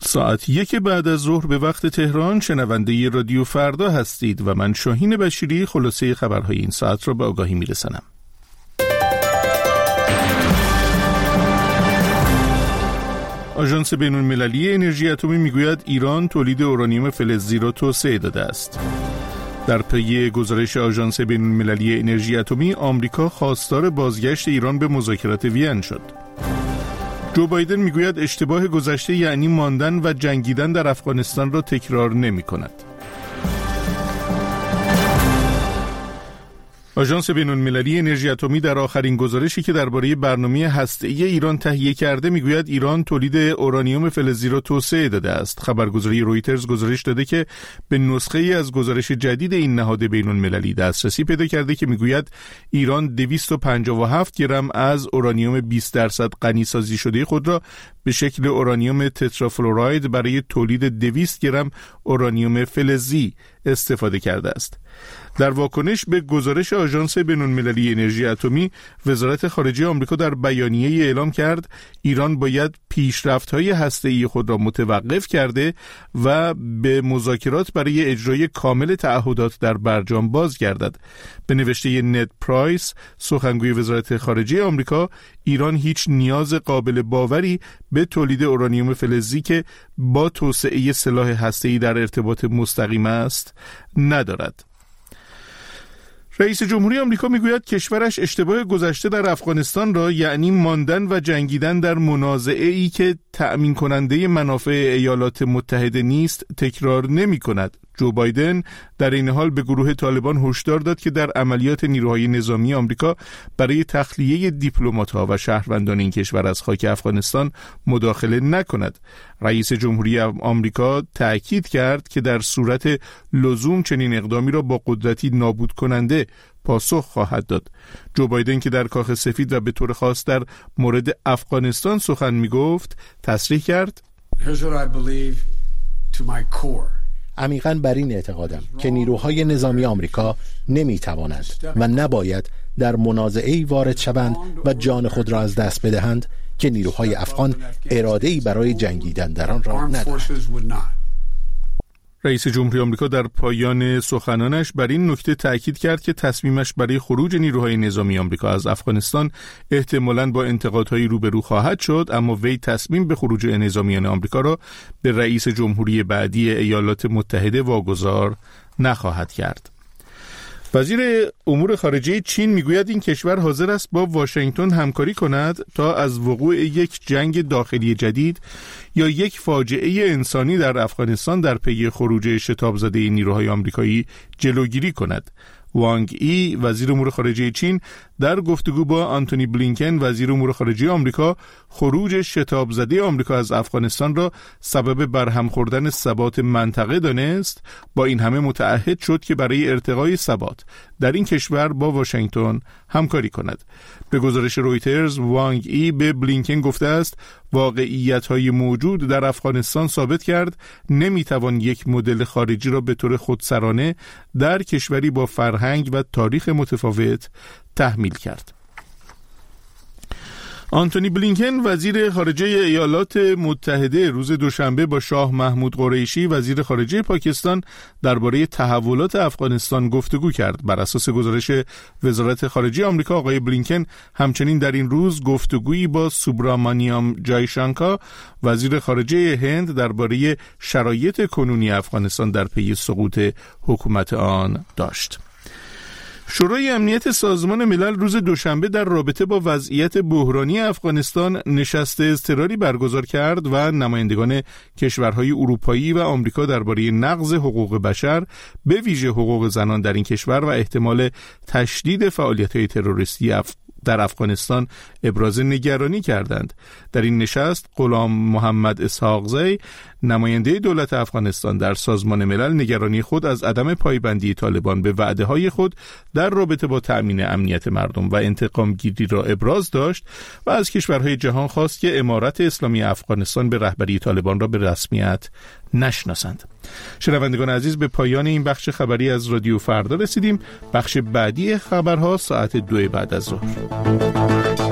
ساعت 1 بعد از ظهر به وقت تهران شنونده رادیو فردا هستید و من شاهین بشیری خلاصه خبرهای این ساعت را به آگاهی میرسانم. آژانس بین‌المللی انرژی اتمی میگوید ایران تولید اورانیوم فلزی را توسعه داده است. در پی گزارش آژانس بین‌المللی انرژی اتمی، آمریکا خواستار بازگشت ایران به مذاکرات وین شد. جو بایدن میگوید اشتباه گذشته یعنی ماندن و جنگیدن در افغانستان را تکرار نمی کند. آژانس بین‌المللی انرژی اتمی در آخرین گزارشی که درباره برنامه هسته‌ای ایران تهیه کرده میگوید ایران تولید اورانیوم فلزی را توسعه داده است. خبرگزاری رویترز گزارش داده که به نسخه‌ای از گزارش جدید این نهاد بین‌المللی دسترسی پیدا کرده که میگوید ایران 257 گرم از اورانیوم 20% غنی سازی شده خود را به شکل اورانیوم تترافلوراید برای تولید 200 گرم اورانیوم فلزی استفاده کرده است. در واکنش به گزارش آژانس بین‌المللی انرژی اتمی، وزارت خارجه آمریکا در بیانیه اعلام کرد ایران باید پیشرفت‌های هسته‌ای خود را متوقف کرده و به مذاکرات برای اجرای کامل تعهدات در برجام بازگردد. به نوشته ند پرایس، سخنگوی وزارت خارجه آمریکا، ایران هیچ نیاز قابل باوری به تولید اورانیوم فلزی که با توسعه سلاح هسته‌ای در ارتباط مستقیم است ندارد. رئیس جمهوری آمریکا میگوید کشورش اشتباه گذشته در افغانستان را یعنی ماندن و جنگیدن در منازعه‌ای که تأمین کننده منافع ایالات متحده نیست تکرار نمی کند. جو بایدن در این حال به گروه طالبان هشدار داد که در عملیات نیروهای نظامی آمریکا برای تخلیه دیپلمات‌ها و شهروندان این کشور از خاک افغانستان مداخله نکند. رئیس جمهوری آمریکا تأکید کرد که در صورت لزوم چنین اقدامی را با قدرتی نابود کننده پاسخ خواهد داد. جو بایدن که در کاخ سفید و به طور خاص در مورد افغانستان سخن می گفت تصریح کرد: عمیقاً بر این اعتقادم که نیروهای نظامی آمریکا نمی‌توانند و نباید در منازعه‌ای وارد شوند و جان خود را از دست بدهند که نیروهای افغان اراده‌ای برای جنگیدن در آن را ندارند. رئیس جمهوری آمریکا در پایان سخنانش بر این نکته تأکید کرد که تصمیمش برای خروج نیروهای نظامی آمریکا از افغانستان احتمالاً با انتقادهای روبرو خواهد شد، اما وی تصمیم به خروج نظامیان آمریکا را به رئیس جمهوری بعدی ایالات متحده واگذار نخواهد کرد. وزیر امور خارجه چین میگوید این کشور حاضر است با واشنگتن همکاری کند تا از وقوع یک جنگ داخلی جدید یا یک فاجعه انسانی در افغانستان در پی خروج شتاب زده نیروهای آمریکایی جلوگیری کند. وانگ ای وزیر امور خارجه چین در گفتگو با آنتونی بلینکن وزیر امور خارجه آمریکا خروج شتاب زده آمریکا از افغانستان را سبب برهم خوردن ثبات منطقه دانست. با این همه متعهد شد که برای ارتقای ثبات در این کشور با واشنگتن همکاری کند. به گزارش رویترز، وانگ ای به بلینکن گفته است واقعیت‌های موجود در افغانستان ثابت کرد نمیتوان یک مدل خارجی را به طور خودسرانه در کشوری با فرهنگ و تاریخ متفاوت تحمیل کرد. آنتونی بلینکن وزیر خارجه ایالات متحده روز دوشنبه با شاه محمود قریشی وزیر خارجه پاکستان درباره تحولات افغانستان گفتگو کرد. بر اساس گزارش وزارت خارجه آمریکا، آقای بلینکن همچنین در این روز گفتگویی با سوبرامانیام جایشانکا وزیر خارجه هند درباره شرایط کنونی افغانستان در پی سقوط حکومت آن داشت. شورای امنیت سازمان ملل روز دوشنبه در رابطه با وضعیت بحرانی افغانستان نشست اضطراری برگزار کرد و نمایندگان کشورهای اروپایی و آمریکا درباره نقض حقوق بشر به ویژه حقوق زنان در این کشور و احتمال تشدید فعالیت‌های تروریستی در افغانستان ابراز نگرانی کردند. در این نشست غلام محمد اسحاقزی نماینده دولت افغانستان در سازمان ملل نگرانی خود از عدم پایبندی طالبان به وعده‌های خود در رابطه با تأمین امنیت مردم و انتقام گیری را ابراز داشت و از کشورهای جهان خواست که امارت اسلامی افغانستان به رهبری طالبان را به رسمیت نشناسند. شنوندگان عزیز، به پایان این بخش خبری از رادیو فردا رسیدیم. بخش بعدی خبرها ساعت 2 بعد از ظهر.